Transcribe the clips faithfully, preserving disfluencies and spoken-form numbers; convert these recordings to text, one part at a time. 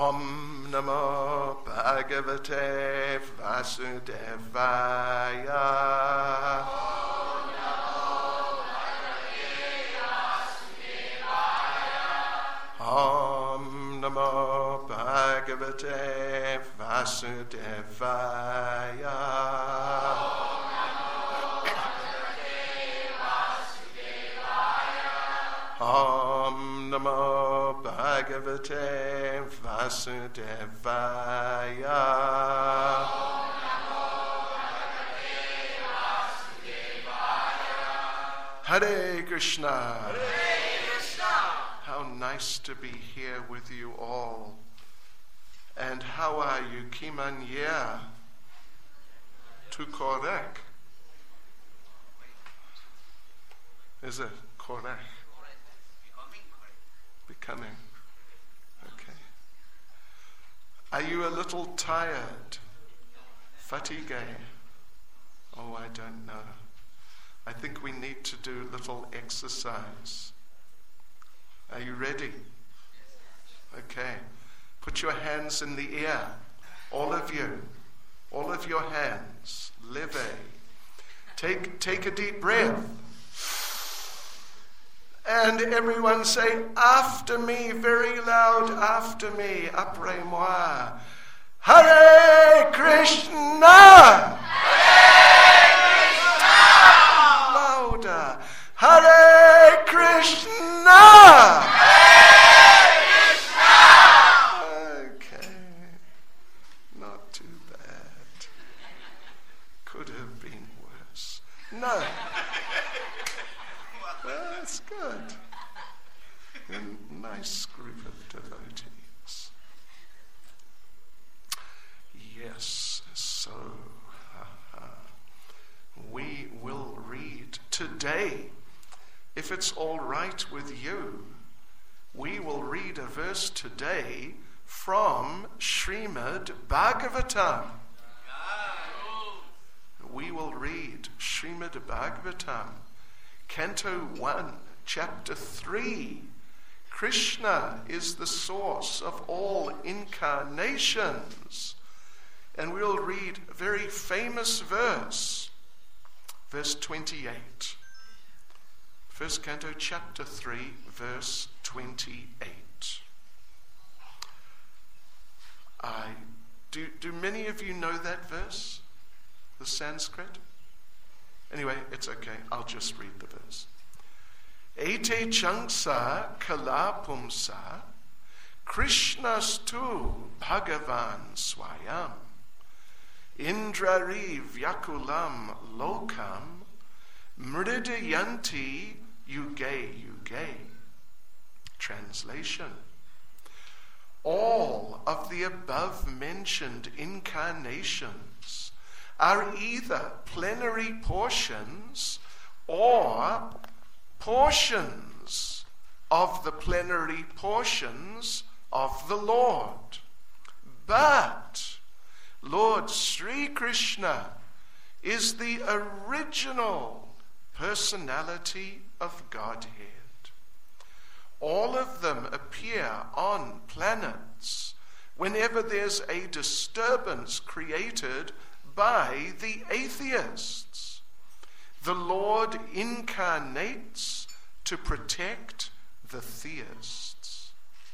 Om Namo Bhagavate Vasudevaya. Om Namo Bhagavate Vasudevaya. Om Namo Bhagavate Vasudevaya. Hare Krishna. How nice to be here with you all. And how are you? Kimanya? To correct. Is it correct? Becoming. Okay. Are you a little tired? Fatigue? Oh, I don't know. I think we need to do a little exercise. Are you ready? Okay. Put your hands in the air. All of you. All of your hands. Leve. Take, take a deep breath. And everyone say, after me, very loud, after me, après moi. Hare Krishna! Louder. Hare Krishna! Okay. Not too bad. Could have been worse. No. That's good. A nice group of devotees. Yes, so uh, we will read today, if it's all right with you, we will read a verse today from Srimad Bhagavatam. We will read Srimad Bhagavatam. Canto one, chapter three. Krishna is the source of all incarnations. And we'll read a very famous verse, verse twenty-eight. First Canto, chapter three, verse twenty-eight. I do, do many of you know that verse? The Sanskrit? Anyway, it's okay. I'll just read the verse. Ete changsa kalapumsa Krishnastu Bhagavan Swayam Indrari Vyakulam Lokam Mridayanti Yuge Yuge. Translation. All of the above mentioned incarnations are either plenary portions or portions of the plenary portions of the Lord. But Lord Sri Krishna is the original personality of Godhead. All of them appear on planets whenever there's a disturbance created by the atheists. The Lord incarnates to protect the theists.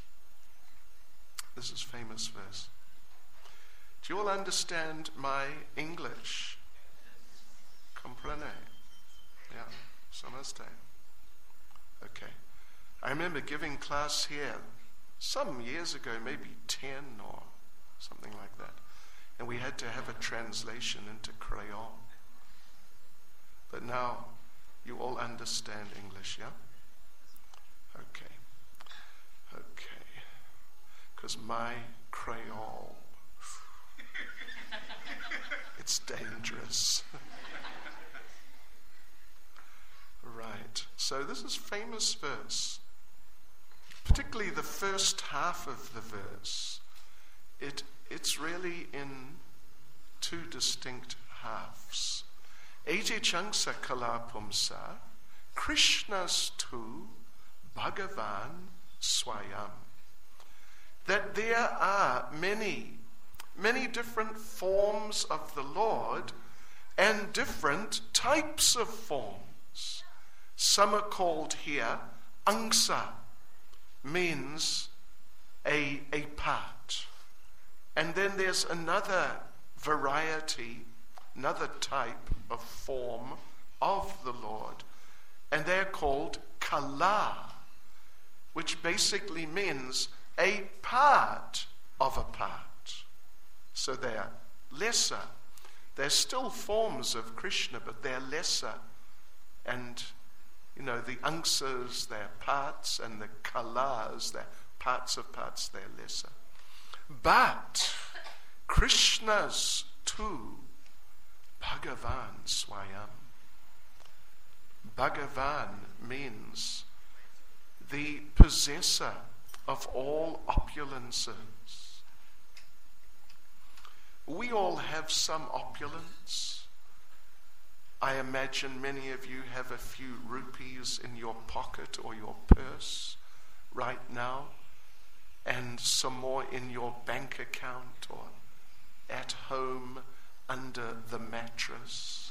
This is famous verse. Do you all understand my English? Comprenez? Yeah, samazte. Okay. I remember giving class here some years ago, maybe ten or something like that. And we had to have a translation into Creole. But now you all understand English, yeah? Okay. Okay. Because my Creole, it's dangerous. Right. So this is famous verse. Particularly the first half of the verse. It It's really in two distinct halves. Ete changsa kalapumsa Krishnastu Bhagavan Swayam. that there are many, many different forms of the Lord and different types of forms. Some are called here angsa, means a, a part. And then there's another variety, another type of form of the Lord, and they're called kala, which basically means a part of a part. So they're lesser. They're still forms of Krishna, but they're lesser. And, you know, the angsas, they're parts, and the kalas, they're parts of parts, they're lesser. But Krishna's too, Bhagavan Swayam. Bhagavan means the possessor of all opulences. We all have some opulence. I imagine many of you have a few rupees in your pocket or your purse right now, and some more in your bank account or at home under the mattress.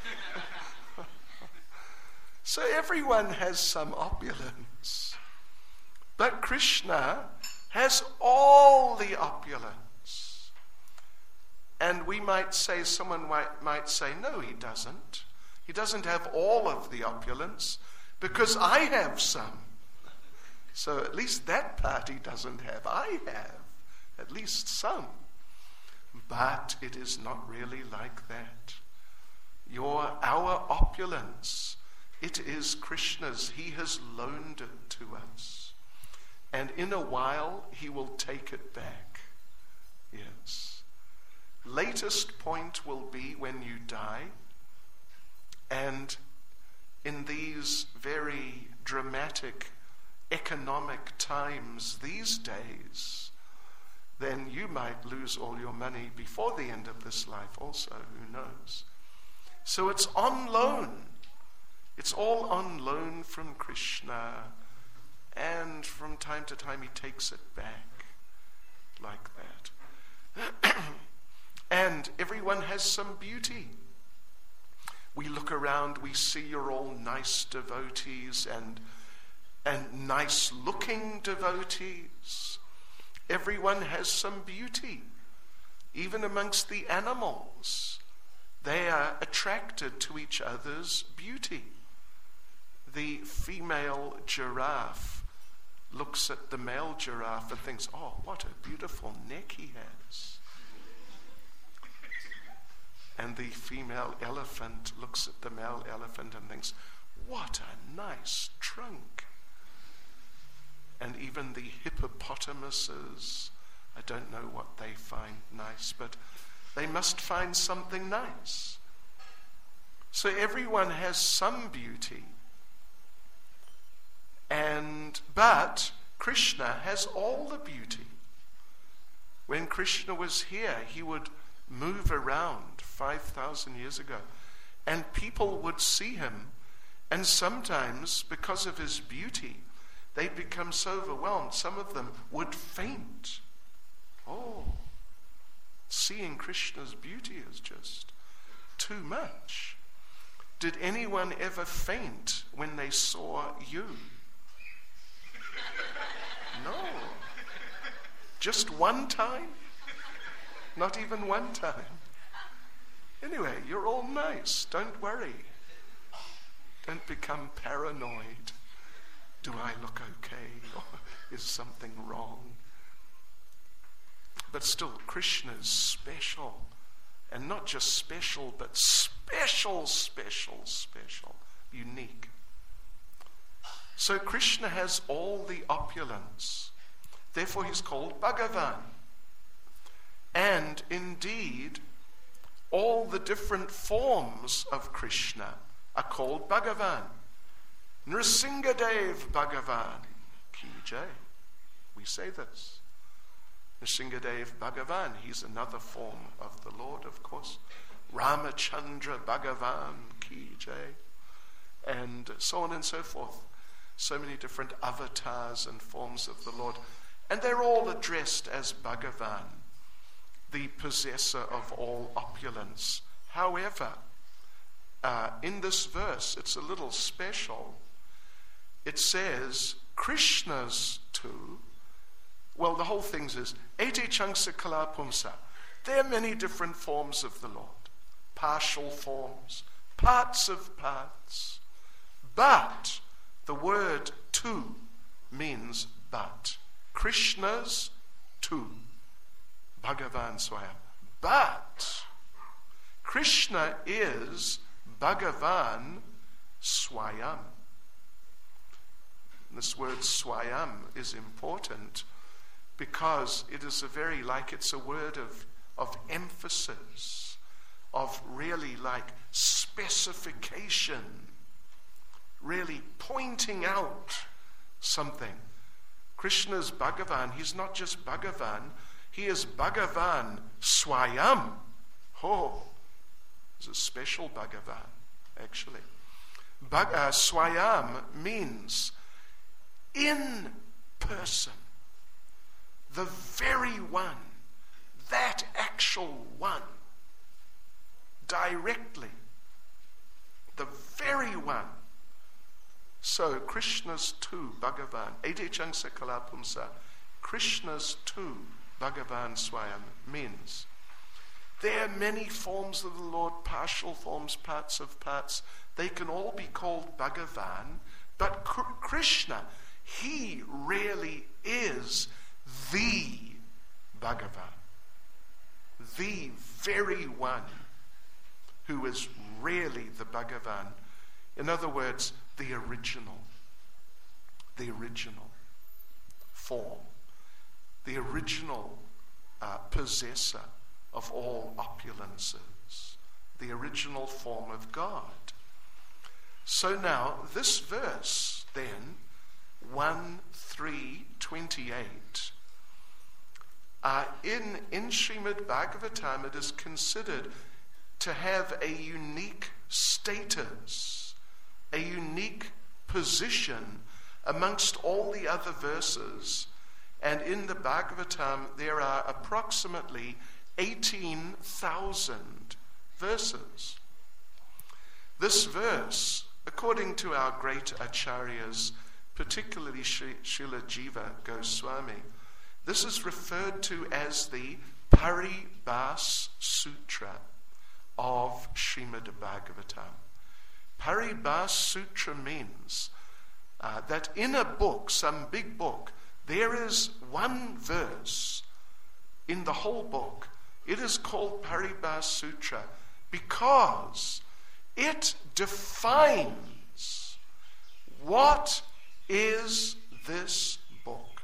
So everyone has some opulence. But Krishna has all the opulence. And we might say, someone might, might say, no, he doesn't. He doesn't have all of the opulence because I have some. So at least that part he doesn't have. I have at least some. But it is not really like that. Your, our opulence, it is Krishna's. He has loaned it to us. And in a while, he will take it back. Yes. Latest point will be when you die. And in these very dramatic economic times these days, then you might lose all your money before the end of this life also. Who knows? So it's on loan. It's all on loan from Krishna, and from time to time he takes it back like that. And everyone has some beauty. We look around, we see you're all nice devotees and and nice looking devotees. Everyone has some beauty. Even amongst the animals, they are attracted to each other's beauty. The female giraffe looks at the male giraffe and thinks, oh, what a beautiful neck he has. And the female elephant looks at the male elephant and thinks, what a nice trunk. And even the hippopotamuses, I don't know what they find nice, but they must find something nice. So everyone has some beauty. And but Krishna has all the beauty. When Krishna was here, he would move around five thousand years ago, and people would see him, and sometimes, because of his beauty, they'd become so overwhelmed, some of them would faint. Oh, seeing Krishna's beauty is just too much. Did anyone ever faint when they saw you? No. Just one time? Not even one time. Anyway, you're all nice. Don't worry. Don't become paranoid. Do I look okay? Or is something wrong? But still, Krishna is special. And not just special, but special, special, special. Unique. So Krishna has all the opulence. Therefore he's called Bhagavan. And indeed, all the different forms of Krishna are called Bhagavan. Nrsingadev Bhagavan Ki Jai. We say this. Nrsingadev Bhagavan, he's another form of the Lord, of course. Ramachandra Bhagavan Ki Jai. And so on and so forth. So many different avatars and forms of the Lord. And they're all addressed as Bhagavan, the possessor of all opulence. However, uh, in this verse, it's a little special. It says, Krishna's tu. Well, the whole thing is, ete changsa kala pumsa. There are many different forms of the Lord. Partial forms, parts of parts. But the word tu means but. Krishna's tu. Bhagavan Swayam. But Krishna is Bhagavan Swayam. This word Swayam is important because it is a very, like it's a word of, of emphasis, of really like specification, really pointing out something. Krishna's Bhagavan. He's not just Bhagavan, he is Bhagavan Swayam. Oh, it's a special Bhagavan, actually. Bhag- uh, Swayam means in person, the very one, that actual one, directly, the very one. So Krishna's tu Bhagavan, ete changsa kalapumsa, Krishna's tu Bhagavan Swayam means there are many forms of the Lord, partial forms, parts of parts. They can all be called Bhagavan, but Krishna, he really is the Bhagavan, the very one who is really the Bhagavan. In other words, the original, the original form, the original uh, possessor of all opulences, the original form of God. So now, this verse, then, one three twenty-eight, uh, in, in Srimad Bhagavatam, it is considered to have a unique status, a unique position amongst all the other verses. And in the Bhagavatam, there are approximately eighteen thousand verses. This verse, according to our great acharyas, particularly Srila Jiva Goswami, this is referred to as the Paribhas Sutra of Srimad Bhagavatam. Paribhas Sutra means uh, that in a book, some big book, there is one verse in the whole book. It is called Paribhas Sutra because it defines what is this book.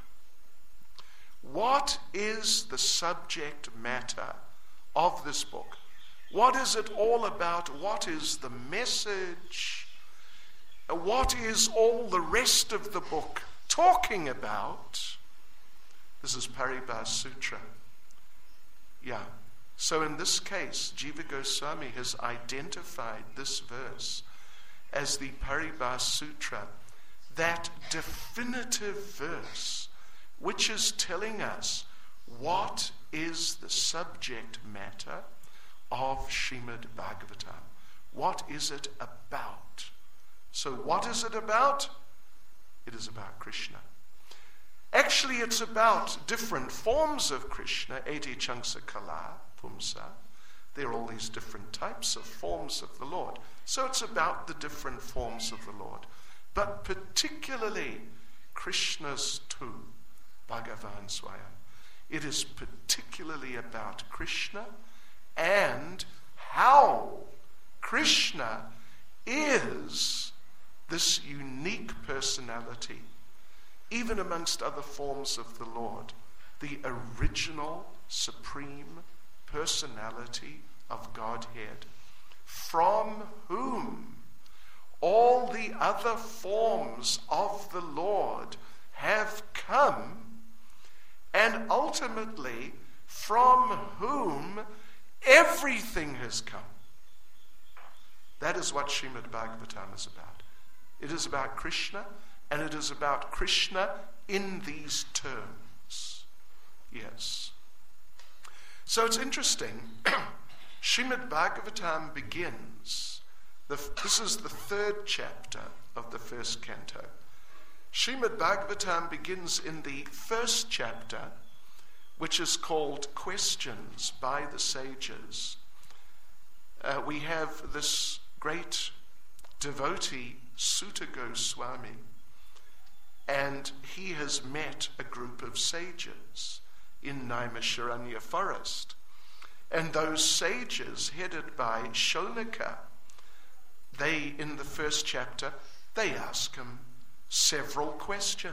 What is the subject matter of this book? What is it all about? What is the message? What is all the rest of the book talking about? This is Paribhas Sutra. Yeah. So in this case, Jiva Goswami has identified this verse as the Paribhas Sutra, that definitive verse which is telling us what is the subject matter of Srimad Bhagavatam. What is it about? So what is it about? It is about Krishna. Actually, it's about different forms of Krishna. Eti changsa kala pumsa. There are all these different types of forms of the Lord. So it's about the different forms of the Lord. But particularly Krishna's tu, Bhagavan Swayam. It is particularly about Krishna and how Krishna is this unique personality, even amongst other forms of the Lord, the original supreme personality of Godhead, from whom all the other forms of the Lord have come, and ultimately from whom everything has come. That is what Srimad Bhagavatam is about. It is about Krishna, and it is about Krishna in these terms. Yes. So it's interesting. Srimad Bhagavatam begins, the, this is the third chapter of the first canto. Srimad Bhagavatam begins in the first chapter, which is called Questions by the Sages. Uh, we have this great devotee, Suta Goswami, and he has met a group of sages in Naimisharanya forest. And those sages, headed by Shonaka, they, in the first chapter, they ask him several questions.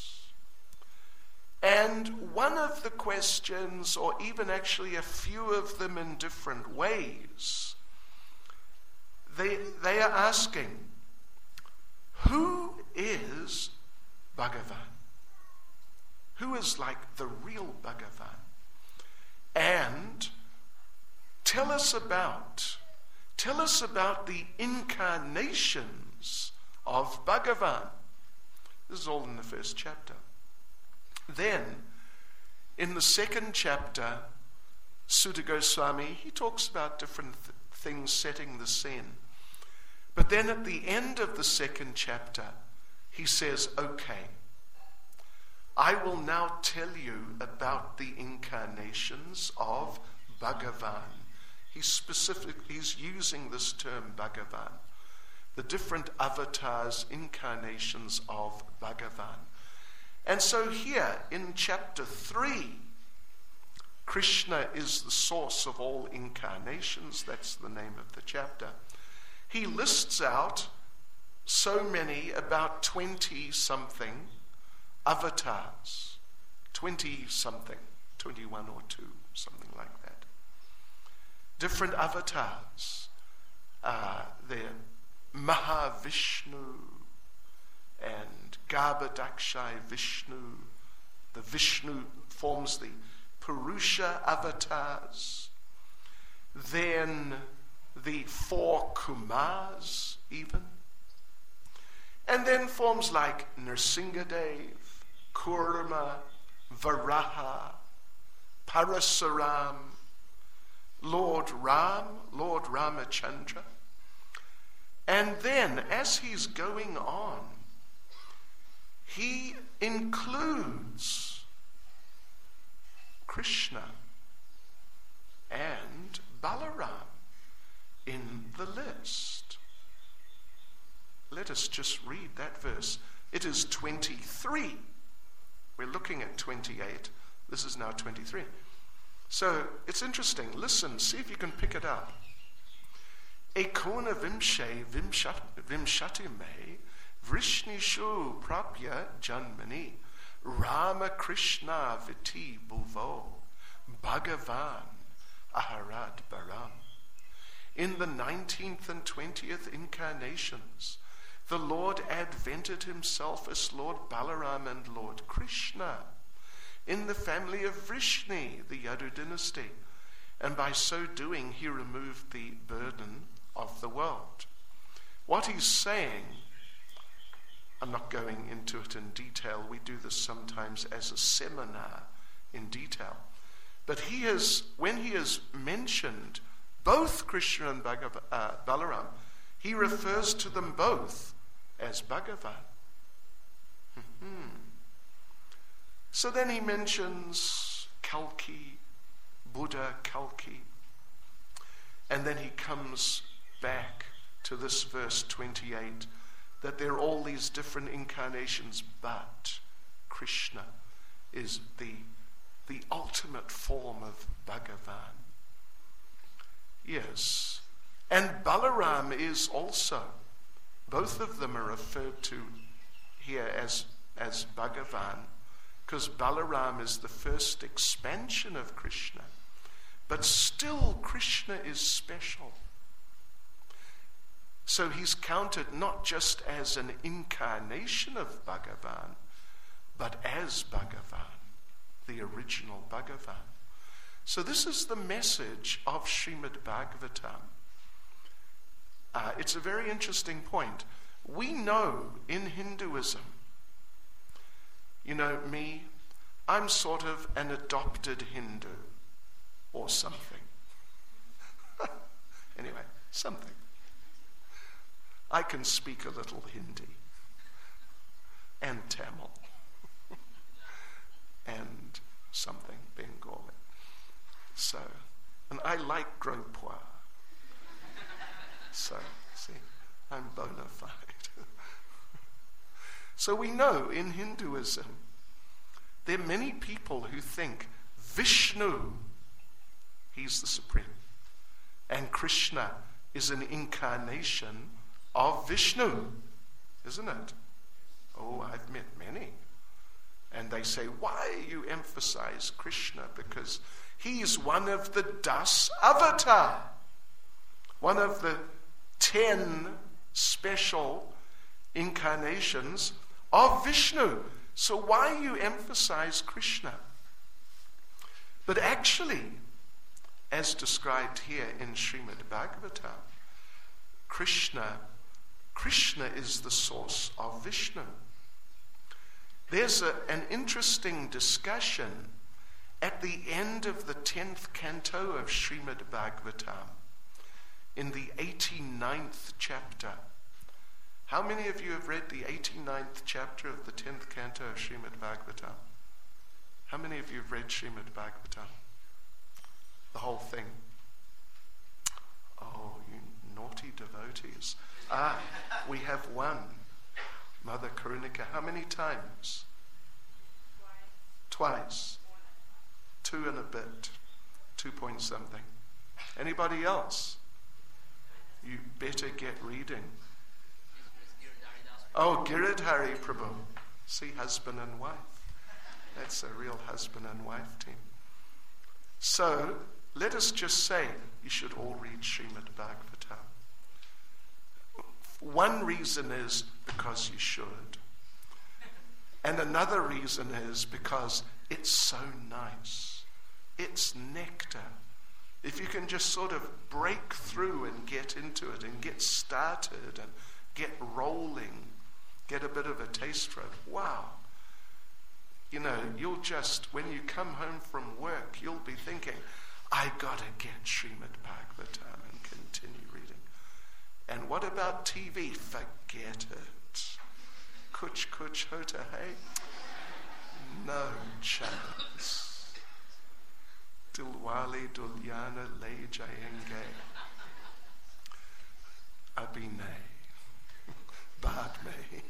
And one of the questions, or even actually a few of them in different ways, they, they are asking, who is Bhagavan? Who is like the real Bhagavan? And tell us about, tell us about the incarnations of Bhagavan. This is all in the first chapter. Then, in the second chapter, Suta Goswami, he talks about different th- things setting the scene. But then at the end of the second chapter, he says, okay, I will now tell you about the incarnations of Bhagavan. He's specific, he's using this term Bhagavan. The different avatars, incarnations of Bhagavan. And so here in chapter three, Krishna is the source of all incarnations. That's the name of the chapter. He lists out so many, about twenty-something avatars. twenty-something, twenty-one or two, something like that. Different avatars. Uh, they're Mahavishnu and Garbhodakshai Vishnu. The Vishnu forms the Purusha avatars. Then the four Kumars even. And then forms like Nrsingadev, Kurma, Varaha, Parasuram, Lord Ram, Lord Ramachandra. And then, as he's going on, he includes Krishna and Balaram in the list. Let us just read that verse. It is twenty-three. We're looking at twenty-eight. This is now twenty-three. So it's interesting. Listen, see if you can pick it up. Ekona vimshe vimshati me vrishnishu prapya janmani Rama Krishna viti bhuvo Bhagavan aharad baram. In the nineteenth and twentieth incarnations, the Lord advented himself as Lord Balaram and Lord Krishna in the family of Vrishni, the Yadu dynasty, and by so doing he removed the burden of the world. What he's saying, I'm not going into it in detail, we do this sometimes as a seminar in detail, but he has, when he has mentioned both Krishna and Bhagav- uh, Balaram, he refers to them both as Bhagavan. Mm-hmm. So then he mentions Kalki, Buddha Kalki, and then he comes back to this verse twenty-eight, that there are all these different incarnations, but Krishna is the, the ultimate form of Bhagavan. Yes. And Balaram is also, both of them are referred to here as, as Bhagavan, because Balaram is the first expansion of Krishna. But still Krishna is special. So he's counted not just as an incarnation of Bhagavan, but as Bhagavan, the original Bhagavan. So this is the message of Srimad Bhagavatam. Uh, it's a very interesting point. We know in Hinduism, you know me, I'm sort of an adopted Hindu or something. Anyway, something. I can speak a little Hindi and Tamil and something Bengali. So, and I like gros pois. So, see, I'm bona fide. So we know in Hinduism, there are many people who think Vishnu, he's the supreme, and Krishna is an incarnation of Vishnu, isn't it? Oh, I've met many. And they say, why you emphasize Krishna? Because he's one of the Das Avatar, one of the ten special incarnations of Vishnu. So why you emphasize Krishna? But actually, as described here in Srimad Bhagavatam, Krishna, Krishna is the source of Vishnu. There's a, an interesting discussion at the end of the tenth canto of Srimad Bhagavatam, in the eighty-ninth chapter. How many of you have read the eighty-ninth chapter of the tenth canto of Srimad Bhagavatam? How many of you have read Srimad Bhagavatam? The whole thing. Oh, you naughty devotees. Ah, we have one. Mother Karunika, how many times? Twice. Twice. Two and a bit. Two point something. Anybody else? You better get reading. Oh, Giridhari Prabhu. See, husband and wife. That's a real husband and wife team. So, let us just say, you should all read Srimad Bhagavatam. One reason is because you should. And another reason is because it's so nice. It's nectar. If you can just sort of break through and get into it and get started and get rolling, get a bit of a taste for it, wow. You know, you'll just, when you come home from work, you'll be thinking, I gotta get Srimad Bhagavatam and continue reading. And what about T V? Forget it. Kuch kuch hota hai? No chance. Dilwale dulyana le jayenge. Abhinay. Bad me.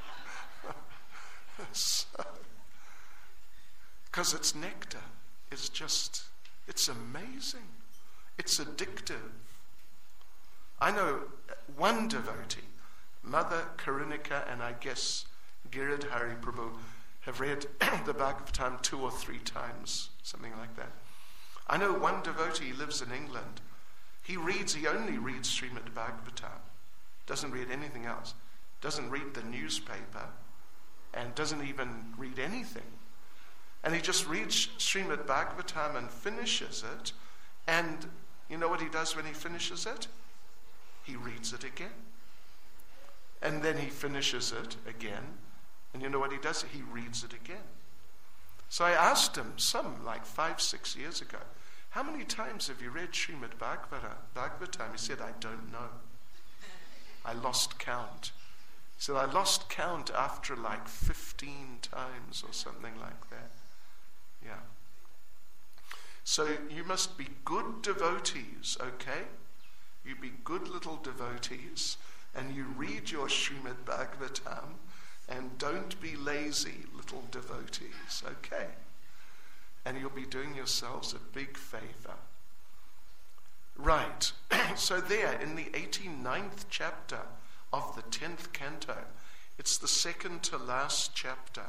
So, because it's nectar. It's just, it's amazing. It's addictive. I know one devotee, Mother Karunika, and I guess Giridhari Prabhu, have read the Bhagavatam two or three times, something like that. I know one devotee lives in England. He reads, he only reads Srimad Bhagavatam. Doesn't read anything else. Doesn't read the newspaper. And doesn't even read anything. And he just reads Srimad Bhagavatam and finishes it. And you know what he does when he finishes it? He reads it again. And then he finishes it again. And you know what he does? He reads it again. So I asked him, some like five, six years ago, how many times have you read Srimad Bhagavatam? He said, I don't know. I lost count. He said, I lost count after like fifteen times or something like that. Yeah. So you must be good devotees, okay? You be good little devotees, and you read your Srimad Bhagavatam, and don't be lazy little devotees, okay? And you'll be doing yourselves a big favor. Right. So there, in the eighty-ninth chapter of the tenth canto, it's the second to last chapter,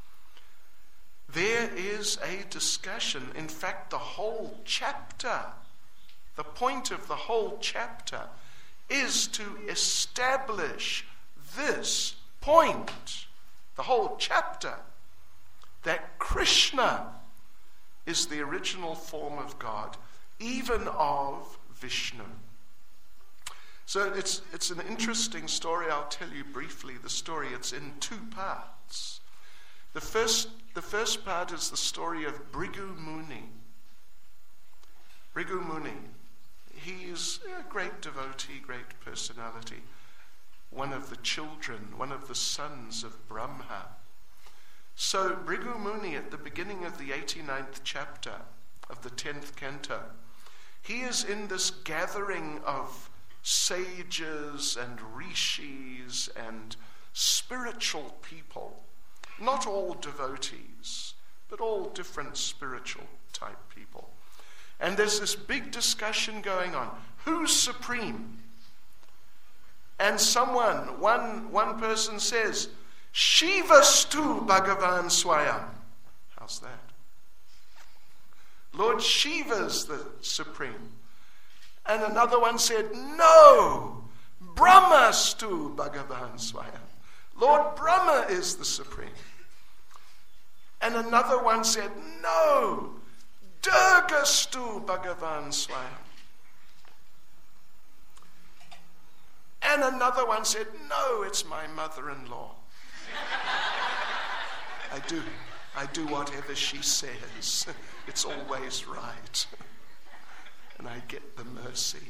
there is a discussion. In fact, the whole chapter, the point of the whole chapter is to establish this point, the whole chapter, that Krishna is the original form of God, even of Vishnu. So it's it's an interesting story. I'll tell you briefly the story. It's in two parts. The first, the The first part is the story of Bhrigu Muni. Bhrigu Muni, he is a great devotee, great personality, one of the children, one of the sons of Brahma. So Bhrigu Muni, at the beginning of the eighty-ninth chapter of the tenth canto, he is in this gathering of sages and rishis and spiritual people, not all devotees, but all different spiritual type people. And there's this big discussion going on. Who's supreme? And someone, one, one person says, Shivastu Bhagavan Swayam. How's that? Lord Shiva's the supreme. And another one said, no, Brahmastu Bhagavan Swayam. Lord Brahma is the supreme. And another one said, no, Durgastu Bhagavan Swayam. And another one said, no, it's my mother-in-law. I do, I do whatever she says. It's always right. And I get the mercy.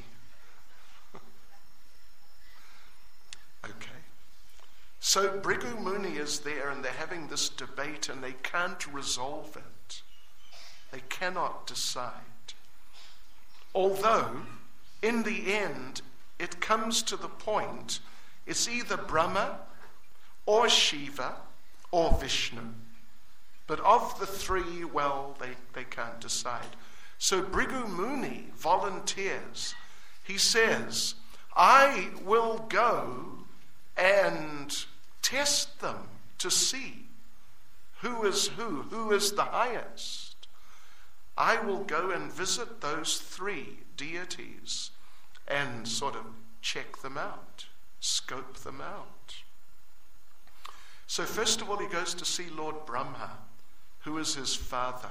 Okay. So Bhrigu Muni is there and they're having this debate and they can't resolve it. They cannot decide. Although, in the end, it comes to the point, it's either Brahma or Shiva or Vishnu. But of the three, well, they, they can't decide. So Bhrigu Muni volunteers. He says, I will go and test them to see who is who, who is the highest. I will go and visit those three deities and sort of check them out, scope them out. So first of all, he goes to see Lord Brahma, who is his father.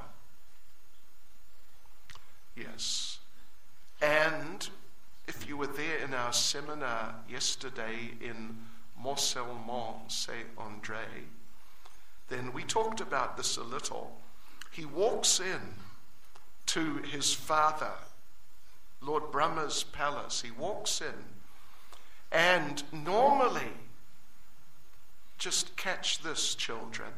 Yes. And if you were there in our seminar yesterday in Morcellement, Saint-André, then we talked about this a little. He walks in to his father, Lord Brahma's palace. He walks in, and normally, just catch this, children.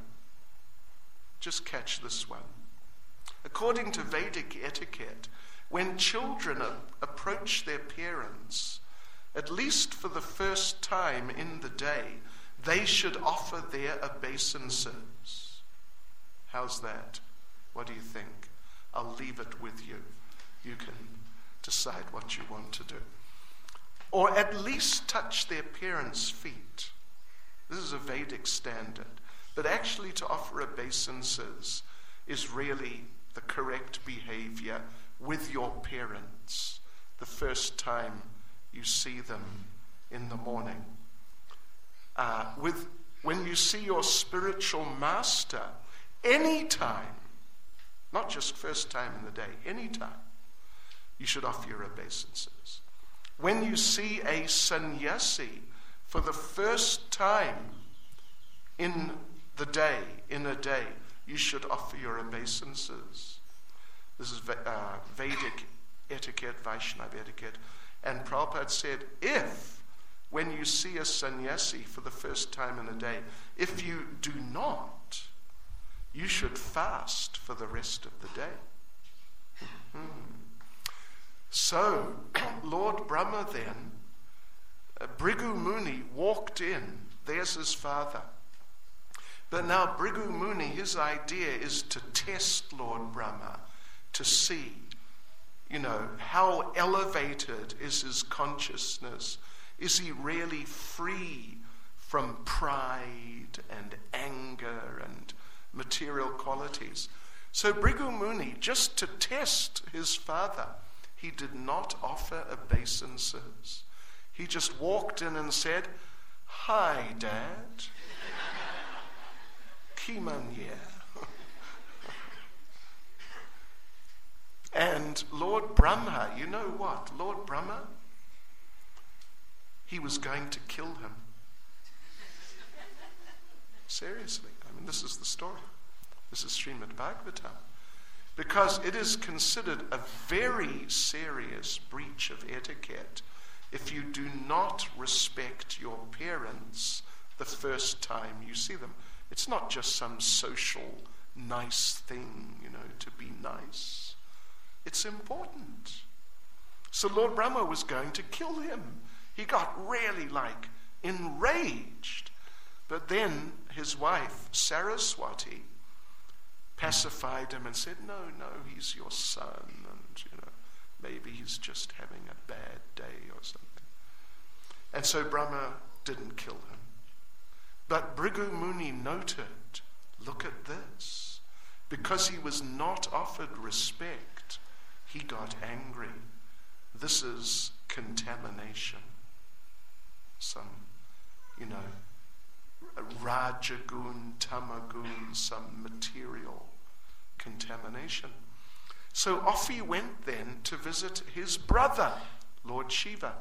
Just catch this one. According to Vedic etiquette, when children a- approach their parents, at least for the first time in the day, they should offer their obeisances. How's that? What do you think? I'll leave it with you. You can decide what you want to do. Or at least touch their parents' feet. This is a Vedic standard. But actually to offer obeisances is really the correct behavior with your parents the first time you see them in the morning. Uh, with when you see your spiritual master, any time, not just first time in the day, any time, you should offer your obeisances. When you see a sannyasi for the first time in the day, in a day, you should offer your obeisances. This is uh, Vedic etiquette, Vaishnava etiquette. And Prabhupada said, if, when you see a sannyasi for the first time in a day, if you do not, you should fast for the rest of the day. Mm-hmm. So, Lord Brahma then, uh, Bhrigu Muni walked in. There's his father. But now Bhrigu Muni, his idea is to test Lord Brahma, to see, you know, how elevated is his consciousness. Is he really free from pride and anger and material qualities? So Bhrigu Muni, just to test his father, he did not offer obeisances. He just walked in and said, "Hi, Dad. Kimanya." And Lord Brahma, you know what? Lord Brahma, he was going to kill him. Seriously. I mean, this is the story. This is Srimad Bhagavatam. Because it is considered a very serious breach of etiquette if you do not respect your parents the first time you see them. It's not just some social nice thing, you know, to be nice. It's important. So Lord Brahma was going to kill him. He got really like enraged. But then his wife, Saraswati, pacified him and said, no, no, he's your son, and you know, maybe he's just having a bad day or something. And so Brahma didn't kill him. But Bhrigu Muni noted, look at this. Because he was not offered respect, he got angry. This is contamination. Some, you know, Rajagun, Tamagun, some material contamination. So off he went then to visit his brother, Lord Shiva,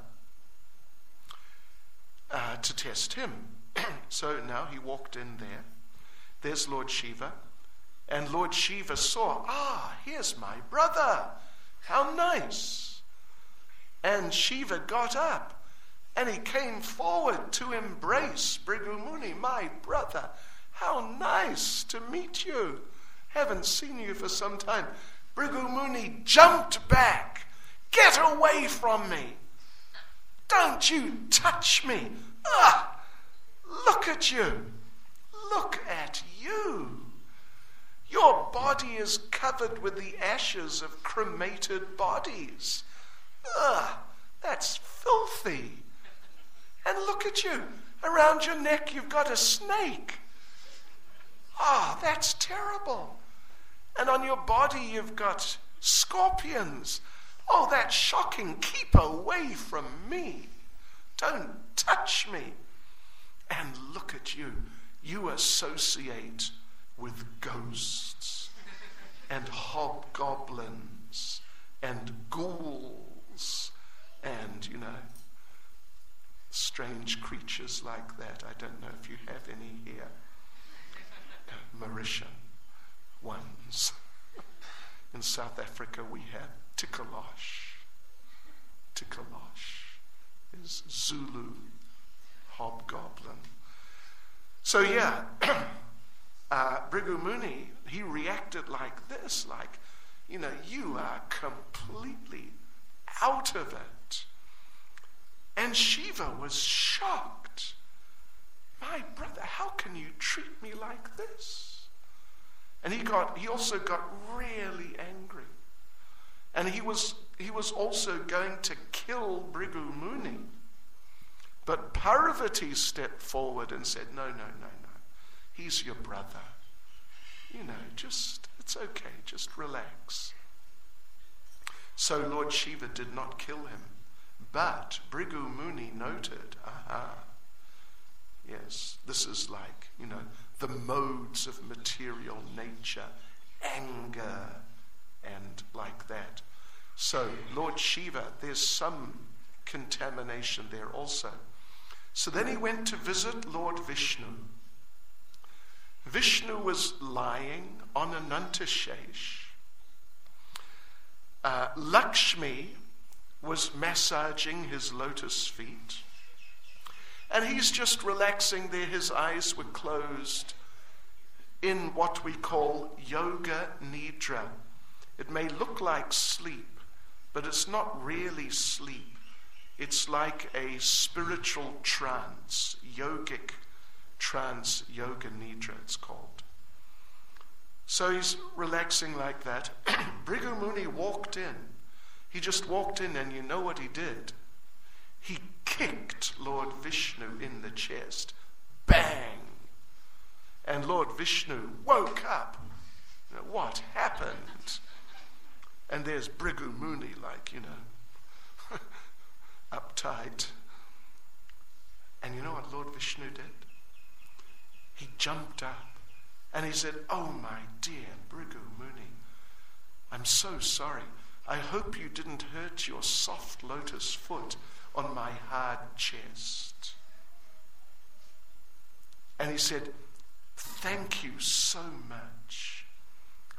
uh, to test him. So now he walked in there. There's Lord Shiva. And Lord Shiva saw, ah, here's my brother. How nice. And Shiva got up and he came forward to embrace Bhrigu Muni, my brother. How nice to meet you. Haven't seen you for some time. Bhrigu Muni jumped back. Get away from me. Don't you touch me. Ah! Look at you. Look at you. Your body is covered with the ashes of cremated bodies. Ugh, that's filthy. And look at you. Around your neck you've got a snake. Ah, oh, that's terrible. And on your body you've got scorpions. Oh, that's shocking. Keep away from me. Don't touch me. And look at you. You associate with ghosts and hobgoblins and ghouls and, you know, strange creatures like that. I don't know if you have any here. Uh, Mauritian ones. In South Africa we have Tikalosh. Tikalosh is Zulu hobgoblin. So yeah, uh, Bhrigu Muni, he reacted like this, like, you know, you are completely out of it. And Shiva was shocked. My brother, how can you treat me like this? And he got, he also got really angry. And he was, he was also going to kill Bhrigu Muni. But Parvati stepped forward and said, no, no, no, no. He's your brother. You know, just, it's okay, just relax. So Lord Shiva did not kill him. But Bhrigu Muni noted, aha, yes, this is like, you know, the modes of material nature, anger, and like that. So Lord Shiva, there's some contamination there also. So then he went to visit Lord Vishnu. Vishnu was lying on Anantashesh. Uh, Lakshmi was massaging his lotus feet. And he's just relaxing there. His eyes were closed in what we call yoga nidra. It may look like sleep, but it's not really sleep. It's like a spiritual trance, yogic trance, yoga nidra it's called. So he's relaxing like that. Bhrigu Muni walked in. He just walked in, and you know what he did? He kicked Lord Vishnu in the chest. Bang! And Lord Vishnu woke up. You know, what happened? And there's Bhrigu Muni, like, you know, uptight. And you know what Lord Vishnu did? He jumped up and he said, oh my dear Bhrigu Muni, I'm so sorry. I hope you didn't hurt your soft lotus foot on my hard chest. And he said, thank you so much.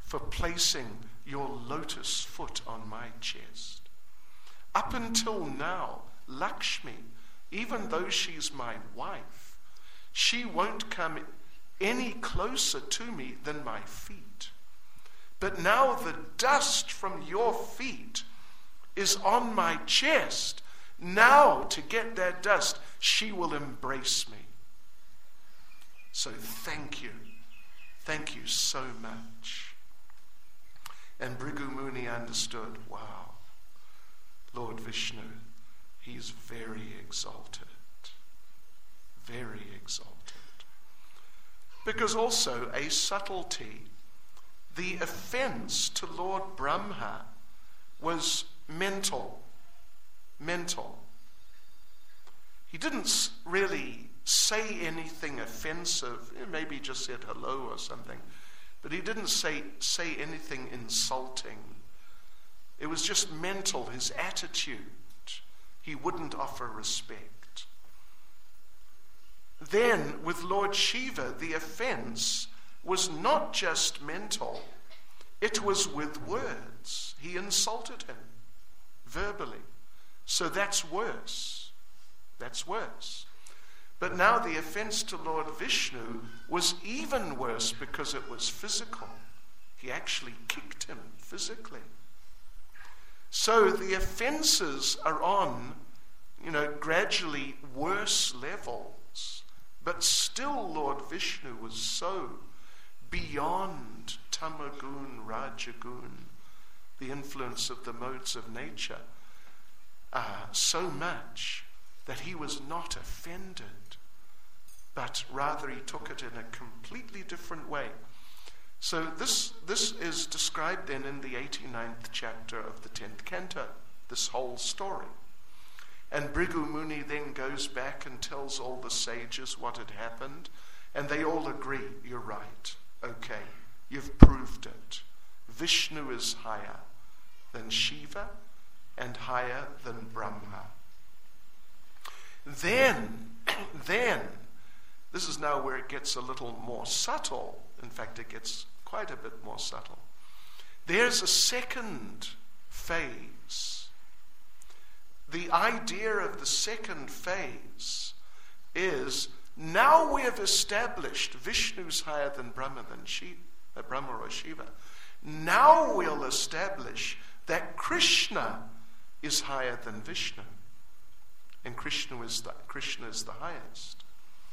for placing your lotus foot on my chest. Up until now, Lakshmi, even though she's my wife, she won't come any closer to me than my feet. But now the dust from your feet is on my chest. Now, to get that dust, she will embrace me. So thank you. Thank you so much. And Bhrigu Muni understood, wow, Lord Vishnu, he's very exalted. Very exalted. Because also a subtlety, the offense to Lord Brahma was mental. Mental. He didn't really say anything offensive. Maybe he just said hello or something. But he didn't say, say anything insulting. It was just mental, his attitude. He wouldn't offer respect. Then, with Lord Shiva, the offense was not just mental. It was with words. He insulted him verbally. So that's worse. That's worse. But now the offense to Lord Vishnu was even worse because it was physical. He actually kicked him physically. So the offenses are on, you know, gradually worse levels. But still Lord Vishnu was so beyond Tamagun, Rajagun, the influence of the modes of nature, uh, so much that he was not offended, but rather he took it in a completely different way. So this this is described then in the eighty-ninth chapter of the tenth canto, this whole story. And Bhrigu Muni then goes back and tells all the sages what had happened, and they all agree, you're right, okay, you've proved it. Vishnu is higher than Shiva and higher than Brahma. Then, then, this is now where it gets a little more subtle. In fact, it gets quite a bit more subtle. There's a second phase. The idea of the second phase is, now we have established Vishnu's higher than Brahma than Shiva, uh, Brahma or Shiva. Now we'll establish that Krishna is higher than Vishnu. And Krishna is the, Krishna is the highest.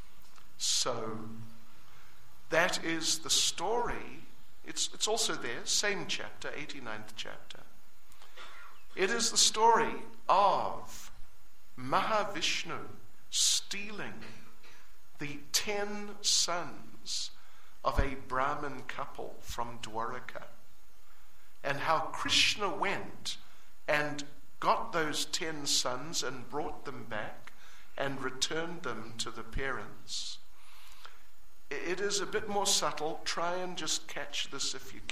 So that is the story. It's, it's also there, same chapter, eighty-ninth chapter. It is the story of Mahavishnu stealing the ten sons of a Brahmin couple from Dwaraka, and how Krishna went and got those ten sons and brought them back and returned them to the parents. It is a bit more subtle. Try and just catch this if you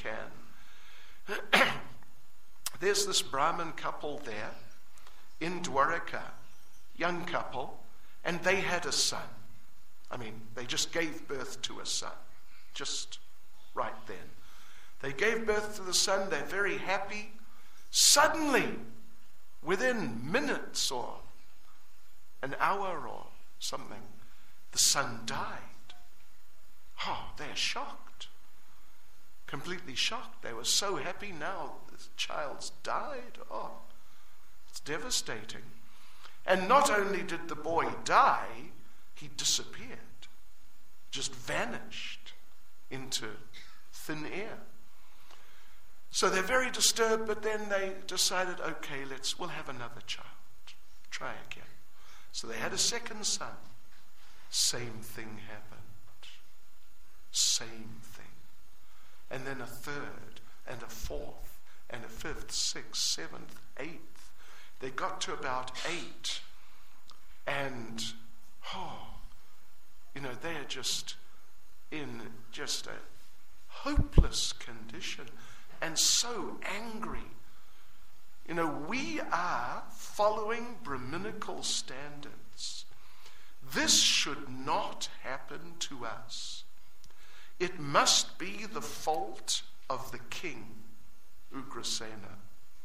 can. There's this Brahmin couple there in Dwaraka, young couple, and they had a son. I mean, they just gave birth to a son, just right then. They gave birth to the son, they're very happy. Suddenly, within minutes or an hour or something, the son died. Oh, they're shocked. Completely shocked. They were so happy now this child's died. Oh, it's devastating. And not only did the boy die, he disappeared. Just vanished into thin air. So they're very disturbed, but then they decided, okay, let's we'll have another child. Try again. So they had a second son. Same thing happened. Same thing. And then a third, and a fourth, and a fifth, sixth, seventh, eighth. They got to about eight. And, oh, you know, they're just in just a hopeless condition and so angry. You know, we are following Brahminical standards. This should not happen to us. It must be the fault of the king, Ugrasena.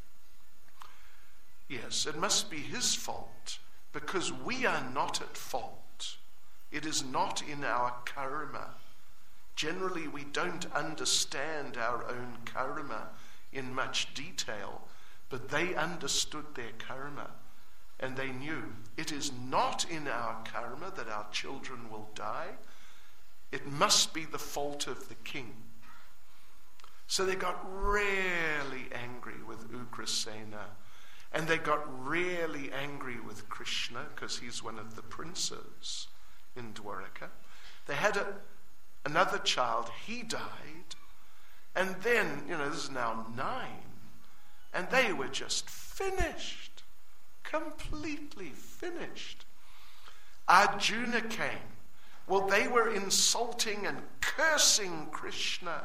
Yes, it must be his fault, because we are not at fault. It is not in our karma. Generally, we don't understand our own karma in much detail, but they understood their karma, and they knew it is not in our karma that our children will die. It must be the fault of the king. So they got really angry with Ugrasena, and they got really angry with Krishna, because he's one of the princes in Dwaraka. They had a, another child, he died, and then, you know, this is now nine, and they were just finished, completely finished. Arjuna came. Well, they were insulting and cursing Krishna.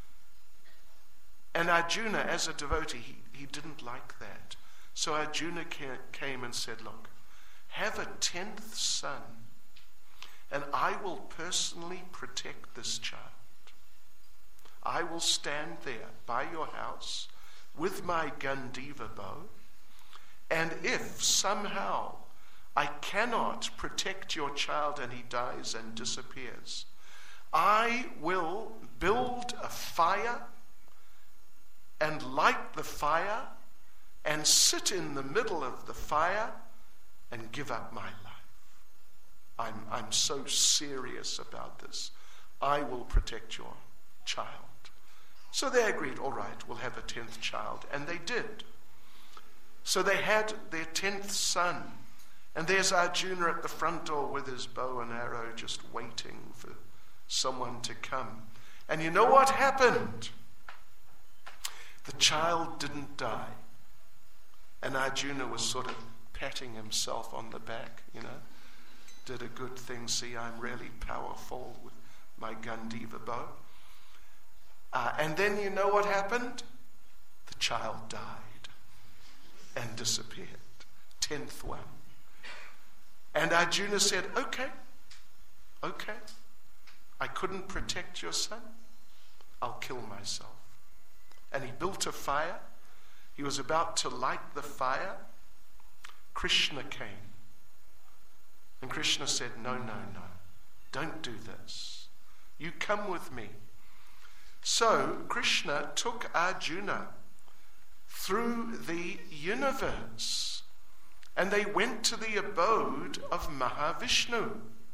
And Arjuna, as a devotee, he, he didn't like that. So Arjuna came and said, look, have a tenth son, and I will personally protect this child. I will stand there by your house with my Gandiva bow, and if somehow I cannot protect your child and he dies and disappears, I will build a fire and light the fire and sit in the middle of the fire and give up my life. I'm, I'm so serious about this. I will protect your child. So they agreed, all right, we'll have a tenth child. And they did. So they had their tenth son. And there's Arjuna at the front door with his bow and arrow, just waiting for someone to come. And you know what happened? The child didn't die. And Arjuna was sort of patting himself on the back, you know. Did a good thing. See, I'm really powerful with my Gandiva bow. Uh, and then you know what happened? The child died and disappeared. Tenth one. And Arjuna said, okay, okay. I couldn't protect your son. I'll kill myself. And he built a fire. He was about to light the fire. Krishna came. And Krishna said, no, no, no. Don't do this. You come with me. So Krishna took Arjuna through the universe, and they went to the abode of Mahavishnu.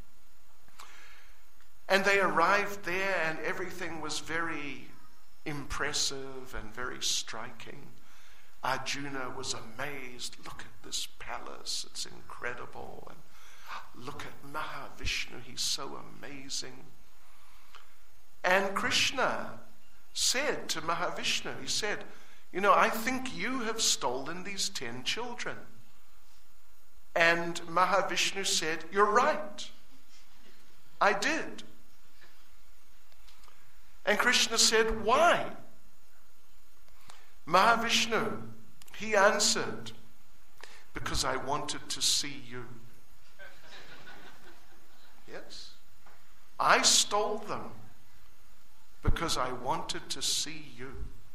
And they arrived there, and everything was very impressive and very striking. Arjuna was amazed. Look at this palace, it's incredible. And look at Mahavishnu, he's so amazing. And Krishna said to Mahavishnu, he said, you know, I think you have stolen these ten children. And Mahavishnu said, you're right. I did. And Krishna said, why? Mahavishnu, he answered, because I wanted to see you. Yes? I stole them because I wanted to see you.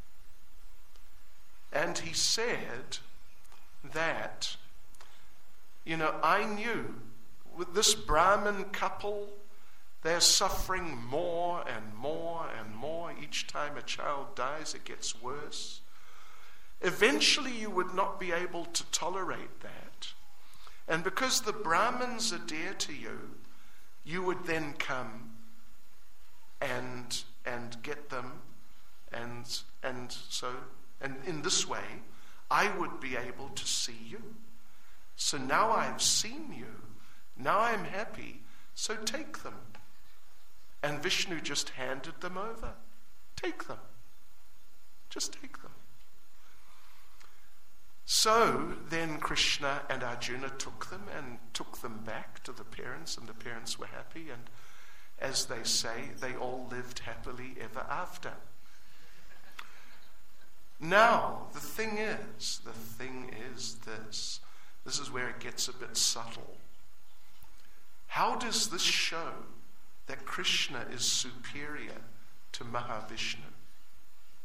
And he said that, you know, I knew with this Brahmin couple, they're suffering more and more and more. Each time a child dies, it gets worse. Eventually, you would not be able to tolerate that. And because the Brahmins are dear to you, you would then come and and get them, and and so and in this way, I would be able to see you. So now I've seen you. Now I'm happy. So take them. And Vishnu just handed them over. Take them. Just take them. So then Krishna and Arjuna took them and took them back to the parents, and the parents were happy, and as they say, they all lived happily ever after. Now, the thing is, the thing is this. This is where it gets a bit subtle. How does this show that Krishna is superior to Mahavishnu?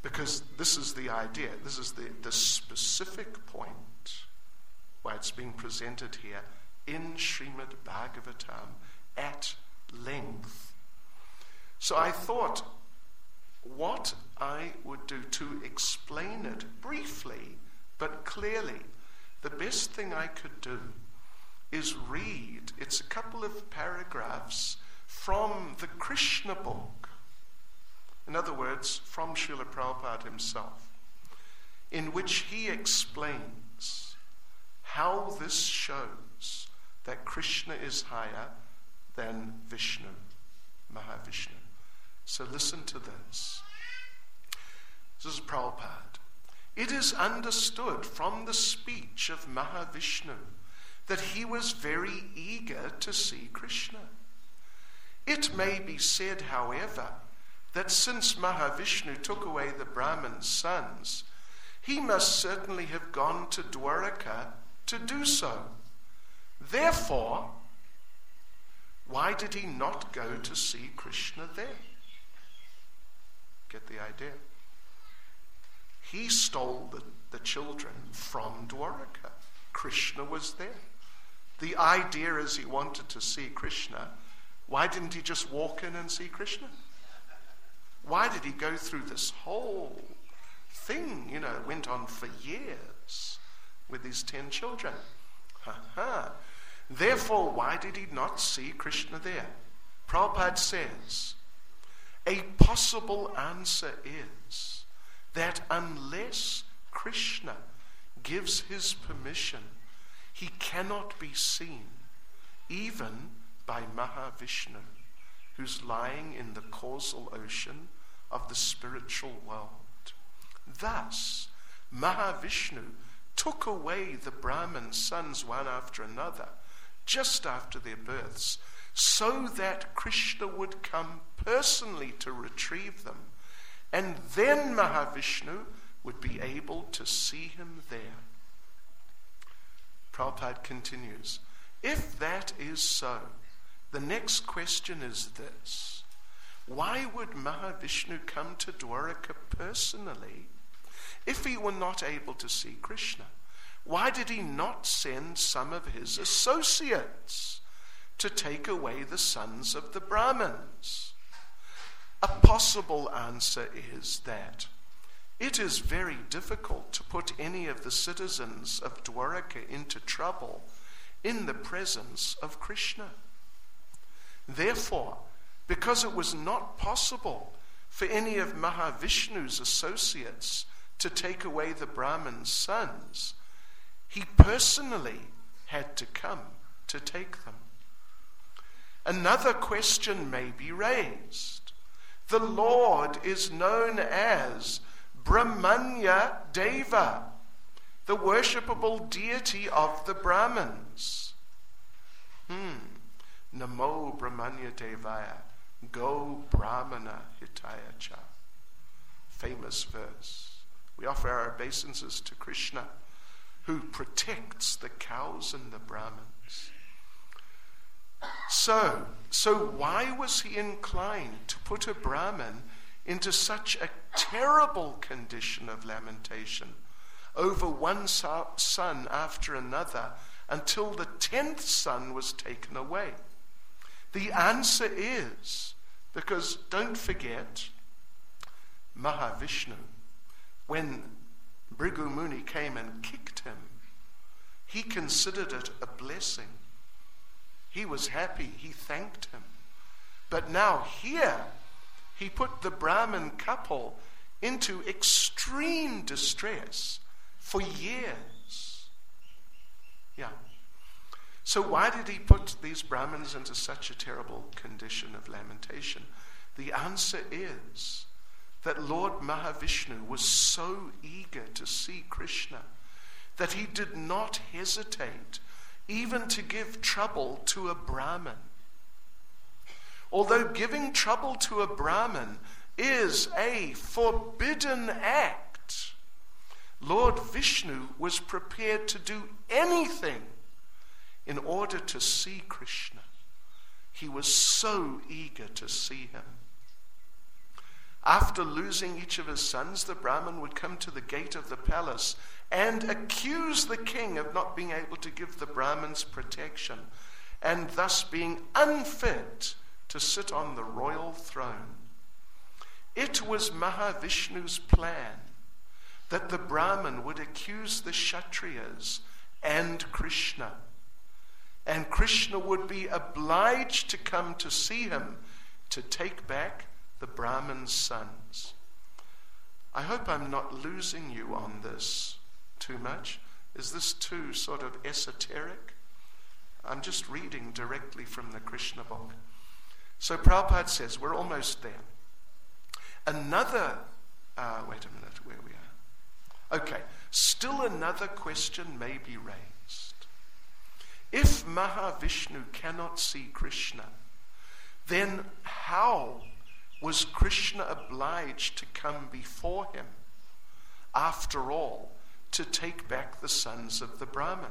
Because this is the idea, this is the, the specific point why it's being presented here in Srimad Bhagavatam at length. So I thought what I would do to explain it briefly but clearly, the best thing I could do is read, it's a couple of paragraphs from the Krishna book. In other words, from Srila Prabhupada himself, in which he explains how this shows that Krishna is higher than Vishnu, Mahavishnu. So listen to this. This is Prabhupada. It is understood from the speech of Mahavishnu that he was very eager to see Krishna. It may be said, however, that since Mahavishnu took away the Brahman's sons, he must certainly have gone to Dwaraka to do so. Therefore, why did he not go to see Krishna there? Get the idea? He stole the, the children from Dwaraka. Krishna was there. The idea is he wanted to see Krishna. Why didn't he just walk in and see Krishna? Why did he go through this whole thing? You know, it went on for years with his ten children. Ha-ha. Therefore, why did he not see Krishna there? Prabhupada says, a possible answer is that unless Krishna gives his permission, he cannot be seen, even by Mahavishnu, who's lying in the causal ocean of the spiritual world. Thus, Mahavishnu took away the Brahman sons one after another, just after their births, so that Krishna would come personally to retrieve them, and then Mahavishnu would be able to see him there. Prabhupada continues, if that is so, the next question is this: why would Mahavishnu come to Dwaraka personally if he were not able to see Krishna? Why did he not send some of his associates to take away the sons of the Brahmins? A possible answer is that it is very difficult to put any of the citizens of Dwaraka into trouble in the presence of Krishna. Therefore, because it was not possible for any of Mahavishnu's associates to take away the Brahman's sons, he personally had to come to take them. Another question may be raised. The Lord is known as Brahmanya Deva, the worshipable deity of the Brahmins. Hmm. Namo Brahmanya Devaya, Go Brahmana Hitaya Cha. Famous verse. We offer our obeisances to Krishna, who protects the cows and the Brahmins. So, so why was he inclined to put a Brahmin into such a terrible condition of lamentation over one son after another until the tenth son was taken away? The answer is because, don't forget, Mahavishnu, when Bhrigu Muni came and kicked him, he considered it a blessing. He was happy. He thanked him. But now here, he put the Brahmin couple into extreme distress for years. Yeah. So why did he put these Brahmins into such a terrible condition of lamentation? The answer is that Lord Mahavishnu was so eager to see Krishna that he did not hesitate even to give trouble to a Brahmin. Although giving trouble to a Brahmin is a forbidden act, Lord Vishnu was prepared to do anything in order to see Krishna. He was so eager to see him. After losing each of his sons, the Brahmin would come to the gate of the palace and accuse the king of not being able to give the Brahmins protection, and thus being unfit to sit on the royal throne. It was Mahavishnu's plan that the Brahmin would accuse the Kshatriyas and Krishna, and Krishna would be obliged to come to see him to take back the Brahmin's sons. I hope I'm not losing you on this too much. Is this too sort of esoteric? I'm just reading directly from the Krishna book. So Prabhupada says, we're almost there. Another, uh, wait a minute, where we are. Okay, still another question may be raised. If Mahavishnu cannot see Krishna, then how was Krishna obliged to come before him, after all, to take back the sons of the Brahmin?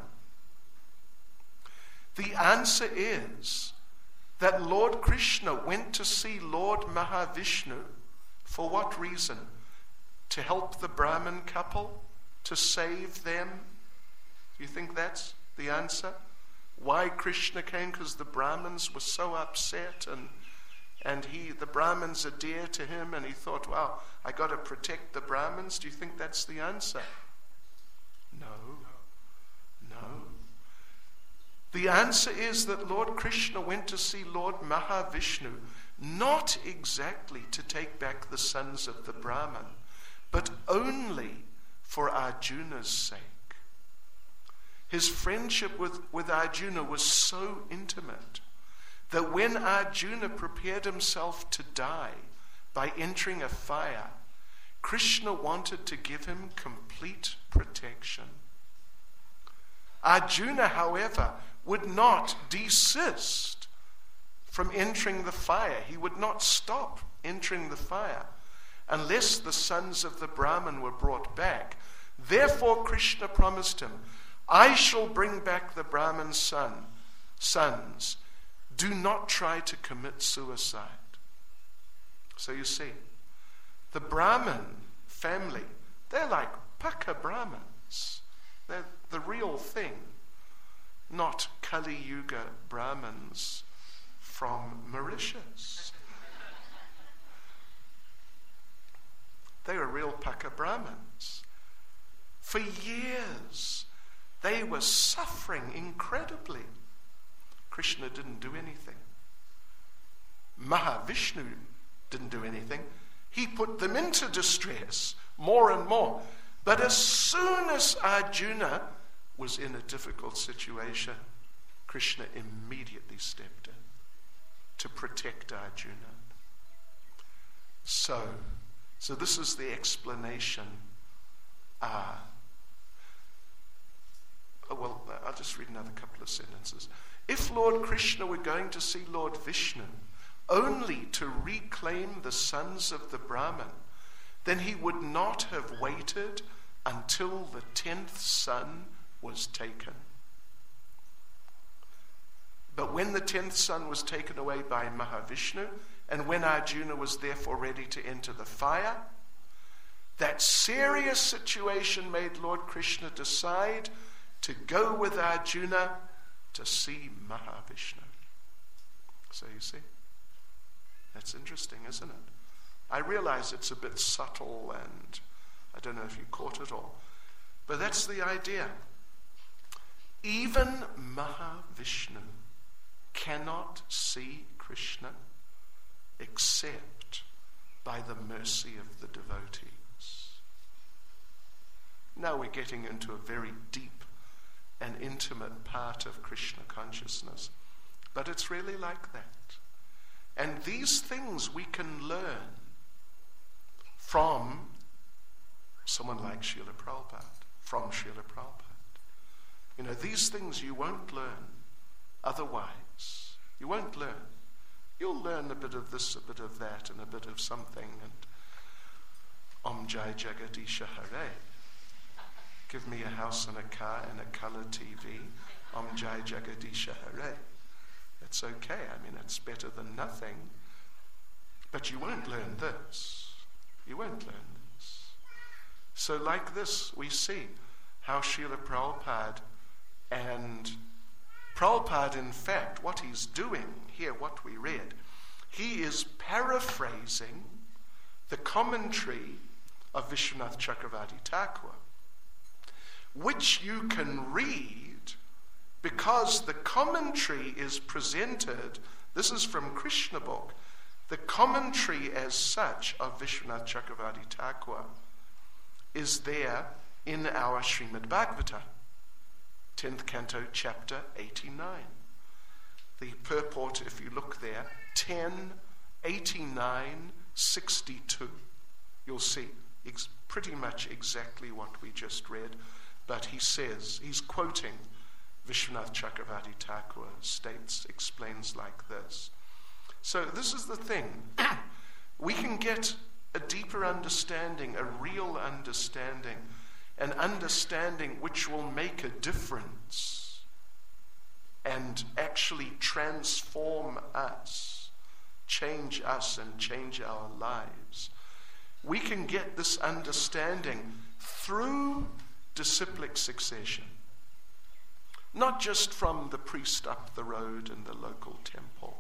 The answer is that Lord Krishna went to see Lord Mahavishnu. For what reason? To help the Brahmin couple? To save them? Do you think that's the answer? Why Krishna came? Because the Brahmins were so upset, and and he, the Brahmins are dear to him, and he thought, wow, I got to protect the Brahmins. Do you think that's the answer? No. No. The answer is that Lord Krishna went to see Lord Mahavishnu, not exactly to take back the sons of the Brahmin, but only for Arjuna's sake. His friendship with, with Arjuna was so intimate that when Arjuna prepared himself to die by entering a fire, Krishna wanted to give him complete protection. Arjuna, however, would not desist from entering the fire. He would not stop entering the fire unless the sons of the Brahmin were brought back. Therefore, Krishna promised him, I shall bring back the Brahmin's son, sons. Do not try to commit suicide. So you see, the Brahmin family, they're like Paka Brahmins. They're the real thing, not Kali Yuga Brahmins from Mauritius. They were real Paka Brahmins. For years, they were suffering incredibly. Krishna didn't do anything. Mahavishnu didn't do anything. He put them into distress more and more. But as soon as Arjuna was in a difficult situation, Krishna immediately stepped in to protect Arjuna. So, so this is the explanation. Uh, oh, well, I'll just read another couple of sentences. If Lord Krishna were going to see Lord Vishnu only to reclaim the sons of the Brahmin, then he would not have waited until the tenth son was taken. But when the tenth son was taken away by Mahavishnu, and when Arjuna was therefore ready to enter the fire, that serious situation made Lord Krishna decide to go with Arjuna to see Mahavishnu. So you see, that's interesting, isn't it? I realize it's a bit subtle, and I don't know if you caught it all, but that's the idea. Even Mahavishnu cannot see Krishna except by the mercy of the devotees. Now we're getting into a very deep and intimate part of Krishna consciousness, but it's really like that. And these things we can learn from someone like Srila Prabhupada, from Srila Prabhupada. You know, these things you won't learn otherwise. You won't learn. You'll learn a bit of this, a bit of that, and a bit of something, and Om Jai Jagadisha Hare. Give me a house and a car and a color T V. Om Jai Jagadisha Hare. It's okay. I mean, it's better than nothing. But you won't learn this. So like this, we see how Srila Prabhupada and Prabhupada, in fact, what he's doing here, what we read, he is paraphrasing the commentary of Vishwanath Chakravarti Thakur, which you can read because the commentary is presented. This is from Krishna book. The commentary as such of Vishwanath Chakravarti Thakur is there in our Srimad Bhagavata, tenth canto, chapter eighty-nine. The purport, if you look there, ten, eighty-nine, sixty-two. You'll see ex- pretty much exactly what we just read, but he says, he's quoting Vishwanath Chakravarti Thakur, states, explains like this. So this is the thing. We can get a deeper understanding, a real understanding, an understanding which will make a difference and actually transform us, change us and change our lives. We can get this understanding through disciplic succession, not just from the priest up the road in the local temple,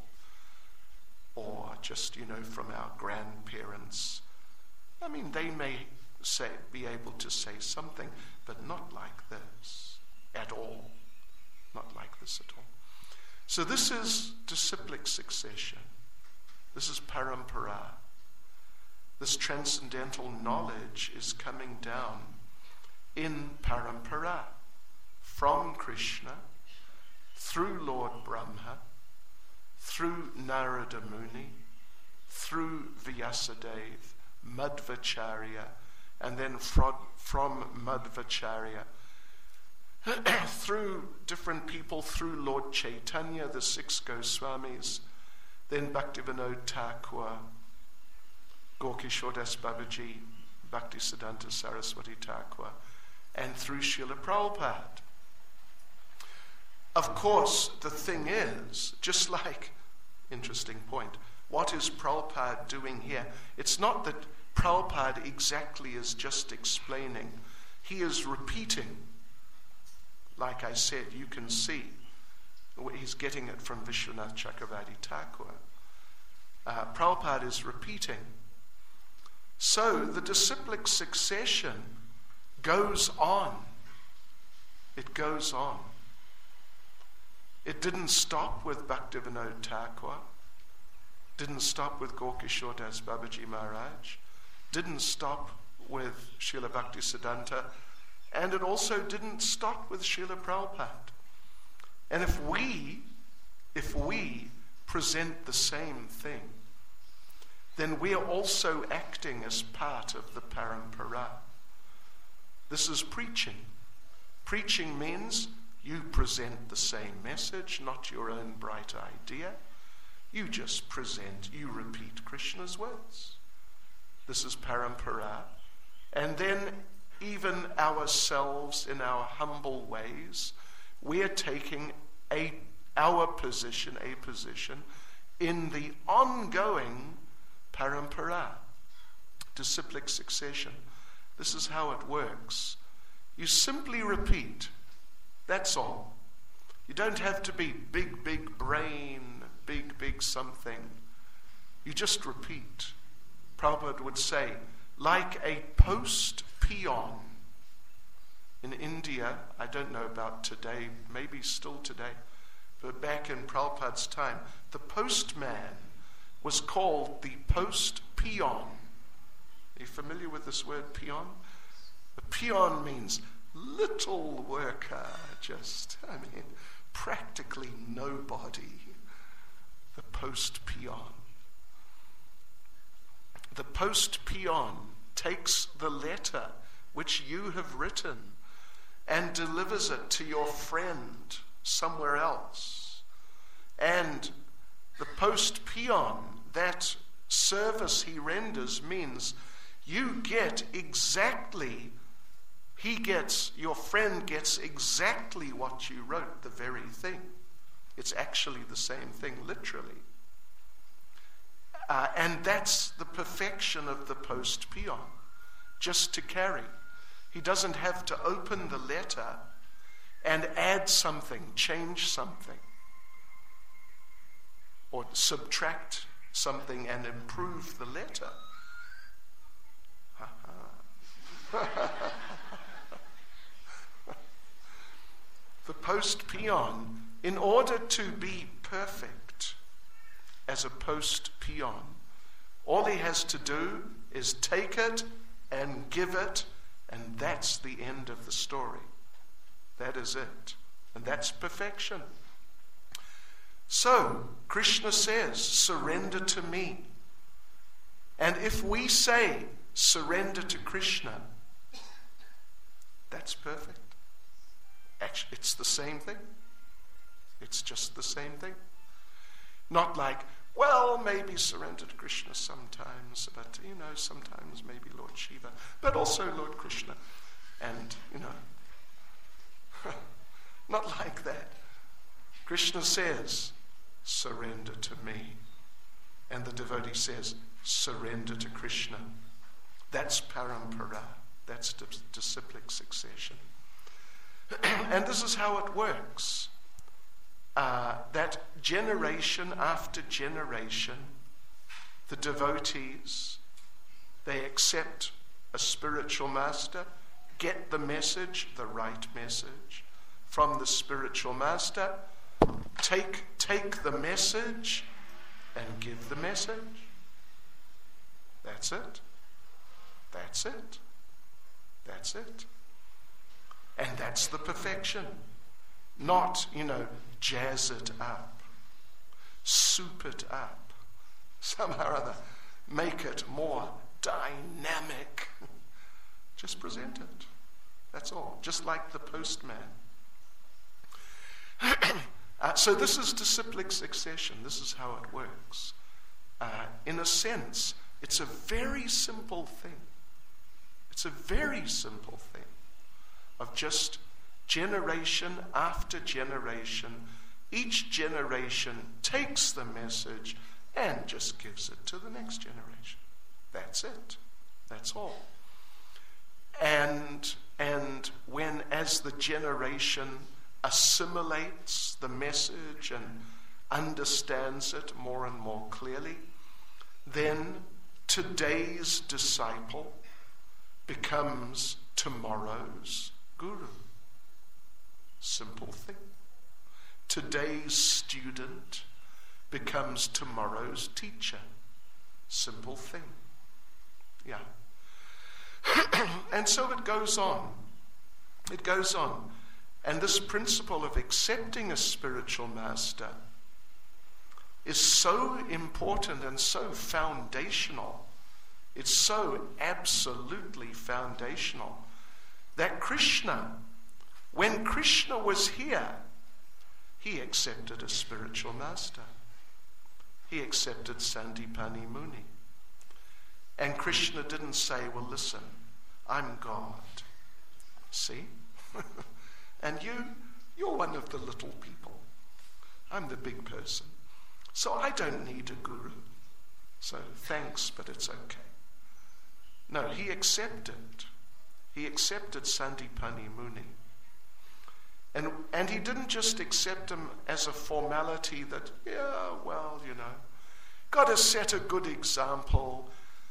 or just, you know, from our grandparents. I mean, they may say, be able to say something, but not like this at all. Not like this at all. So this is disciplic succession. This is parampara. This transcendental knowledge is coming down in parampara from Krishna, through Lord Brahma, through Narada Muni, through Vyasadeva, Madhvacharya, and then from, from Madhvacharya, through different people, through Lord Chaitanya, the six Goswamis, then Bhaktivinoda Thakur, Gaurkishore Das Babaji, Bhaktisiddhanta Saraswati Thakur, and through Srila Prabhupada. Of course, the thing is, just like, interesting point, what is Prabhupada doing here? It's not that Prabhupada exactly is just explaining. He is repeating. Like I said, you can see he's getting it from Vishwanath Chakravarti Thakur. Uh, Prabhupada is repeating. So the disciplic succession goes on. It goes on. It didn't stop with Bhaktivinoda Thakur, didn't stop with Gaurkishore Das Babaji Maharaj, didn't stop with Srila Bhaktisiddhanta, and it also didn't stop with Srila Prabhupada. And if we, if we present the same thing, then we are also acting as part of the parampara. This is preaching. Preaching means you present the same message, not your own bright idea. You just present, you repeat Krishna's words. This is parampara. And then even ourselves, in our humble ways, we are taking a our position, a position in the ongoing parampara, disciplic succession. This is how it works. You simply repeat. That's all. You don't have to be big, big brain, big, big something. You just repeat. Prabhupada would say, like a post peon. In India, I don't know about today, maybe still today, but back in Prabhupada's time, the postman was called the post peon. Are you familiar with this word peon? The peon means little worker, just, I mean, practically nobody. The post peon. The post peon takes the letter which you have written and delivers it to your friend somewhere else. And the post peon, that service he renders, means you get exactly, he gets, your friend gets exactly what you wrote, the very thing. It's actually the same thing, literally. Uh, and that's the perfection of the post peon, just to carry. He doesn't have to open the letter and add something, change something, or subtract something and improve the letter. The post-peon, in order to be perfect as a post-peon, all he has to do is take it and give it, and that's the end of the story. That is it. And that's perfection. So, Krishna says, surrender to me. And if we say, surrender to Krishna, that's perfect. Actually, it's the same thing. It's just the same thing. Not like, well, maybe surrender to Krishna sometimes, but, you know, sometimes maybe Lord Shiva, but also Lord Krishna. And, you know, not like that. Krishna says, surrender to me. And the devotee says, surrender to Krishna. That's parampara. That's disciplic succession. And this is how it works. Uh, that generation after generation, the devotees, they accept a spiritual master, get the message, the right message, from the spiritual master, take, take the message and give the message. That's it. That's it. That's it. And that's the perfection. Not, you know, jazz it up, soup it up, somehow or other, make it more dynamic. Just present it. That's all. Just like the postman. uh, so this is disciplic succession. This is how it works. Uh, in a sense, it's a very simple thing. It's a very simple thing of just generation after generation. Each generation takes the message and just gives it to the next generation. That's it. That's all. And, and when, as the generation assimilates the message and understands it more and more clearly, then today's disciple becomes tomorrow's guru. Simple thing. Today's student becomes tomorrow's teacher. Simple thing. Yeah. And so it goes on. It goes on. And this principle of accepting a spiritual master is so important and so foundational. It's so absolutely foundational that Krishna, when Krishna was here, he accepted a spiritual master. He accepted Sandipani Muni. And Krishna didn't say, well, listen, I'm God. See? And you, you're one of the little people. I'm the big person. So I don't need a guru. So thanks, but it's okay. No, he accepted. He accepted Sandipani Muni. And, and he didn't just accept him as a formality that, yeah, well, you know, got to set a good example.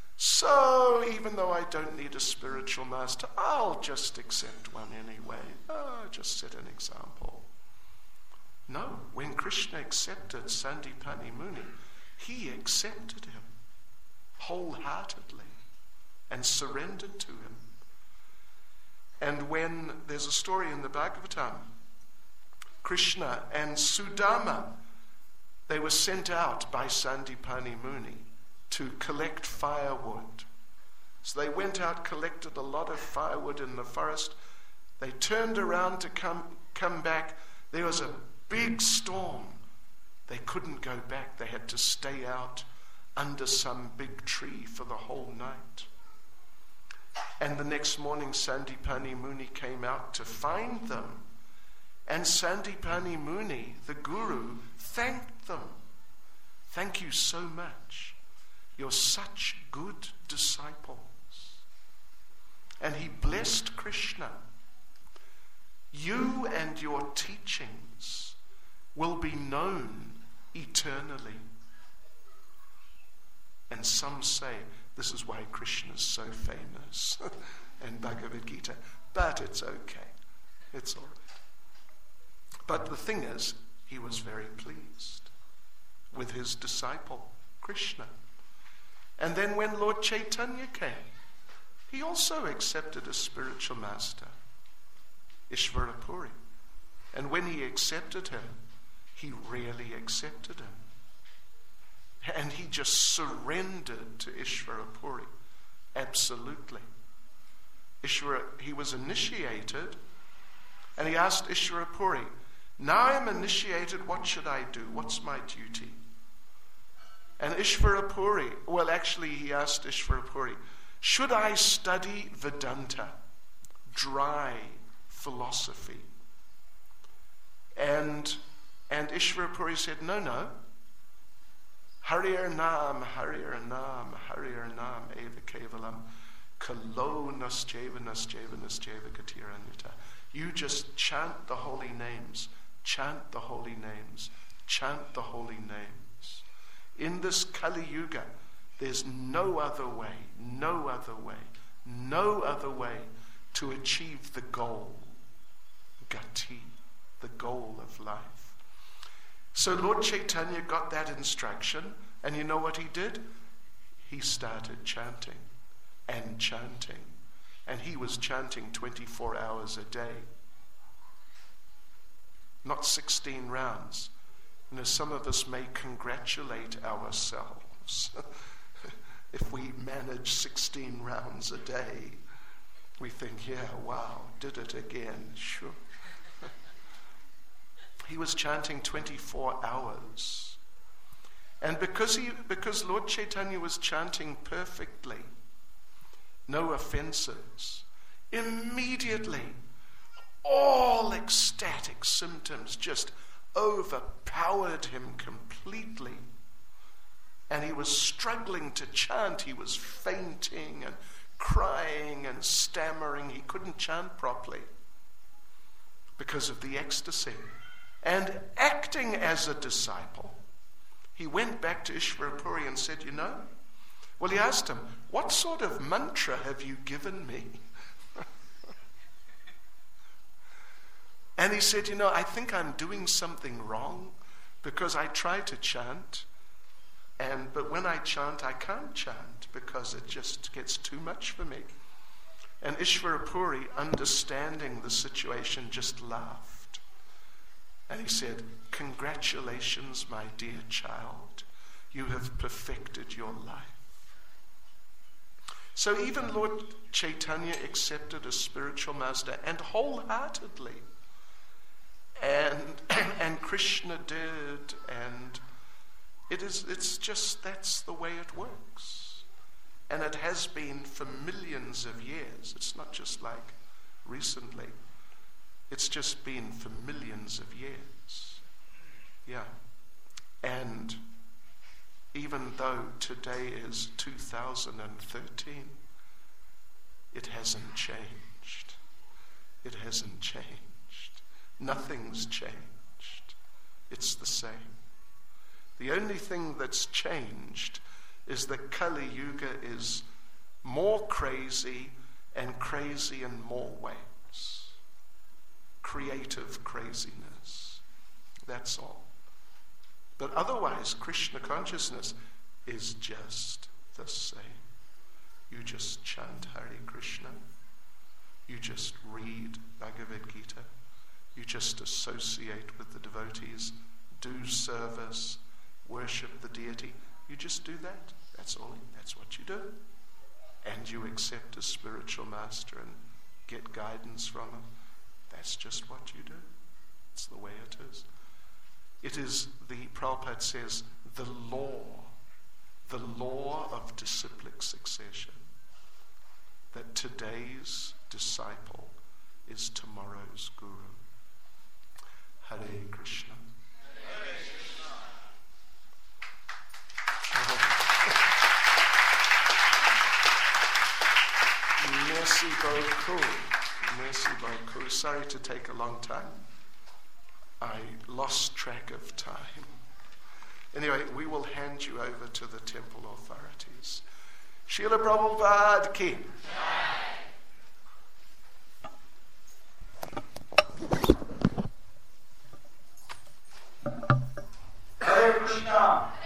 So even though I don't need a spiritual master, I'll just accept one anyway. Oh, just set an example. No, when Krishna accepted Sandipani Muni, he accepted him wholeheartedly and surrendered to him. And when there's a story in the Bhagavatam, Krishna and Sudama, they were sent out by Sandipani Muni to collect firewood. So they went out, collected a lot of firewood in the forest. They turned around to come, come back. There was a big storm. They couldn't go back. They had to stay out under some big tree for the whole night. And the next morning, Sandipani Muni came out to find them. And Sandipani Muni, the guru, thanked them. Thank you so much. You're such good disciples. and he blessed Krishna. You and your teachings will be known eternally. And some say this is why Krishna is so famous and Bhagavad Gita. But it's okay. It's all right. But the thing is, he was very pleased with his disciple, Krishna. And then when Lord Chaitanya came, he also accepted a spiritual master, Ishvarapuri. And when he accepted him, he really accepted him. And he just surrendered to Ishvarapuri. Absolutely. Ishvara, he was initiated, and he asked Ishvarapuri, now I'm initiated, what should I do? What's my duty? And Ishvarapuri, well actually he asked Ishvarapuri, should I study Vedanta, dry philosophy? And, and Ishvarapuri said, no, no. Harir Nam, Harir Nam, Harir Nam, Eva Kevalam, Kalo Nasjeva Nasjeva Nasjeva Gatiranyata. You just chant the holy names, chant the holy names, chant the holy names. In this Kali Yuga, there's no other way, no other way, no other way to achieve the goal, Gati, the goal of life. So Lord Chaitanya got that instruction, and you know what he did? He started chanting and chanting, and he was chanting twenty-four hours a day, not sixteen rounds. You know, some of us may congratulate ourselves if we manage sixteen rounds a day. We think, yeah, wow, did it again, sure. He was chanting twenty-four hours. And because he, because Lord Chaitanya was chanting perfectly, no offenses, immediately all ecstatic symptoms just overpowered him completely. And he was struggling to chant. He was fainting and crying and stammering. He couldn't chant properly because of the ecstasy. And acting as a disciple, he went back to Ishvarapuri and said, you know, well, he asked him, what sort of mantra have you given me? And he said, you know, I think I'm doing something wrong because I try to chant, and but when I chant, I can't chant because it just gets too much for me. And Ishvarapuri, understanding the situation, just laughed. And he said, congratulations, my dear child. You have perfected your life. So even Lord Chaitanya accepted a spiritual master, and wholeheartedly. And and Krishna did, and it is it's just that's the way it works. And it has been for millions of years. It's not just like recently. It's just been for millions of years. Yeah. And even though today is two thousand thirteen, it hasn't changed. It hasn't changed. Nothing's changed. It's the same. The only thing that's changed is that Kali Yuga is more crazy and crazy in more ways. Creative craziness. That's all. But otherwise, Krishna consciousness is just the same. You just chant Hare Krishna. You just read Bhagavad Gita. You just associate with the devotees, do service, worship the deity. You just do that. That's all. That's what you do. And you accept a spiritual master and get guidance from him. That's just what you do. It's the way it is. It is, the Prabhupada says, the law, the law of disciplic succession, that today's disciple is tomorrow's guru. Hare Krishna. Hare Krishna. Merci beaucoup. Merci beaucoup. Sorry to take a long time. I lost track of time. Anyway, we will hand you over to the temple authorities. Srila Prabhupada ki. Hare Krishna.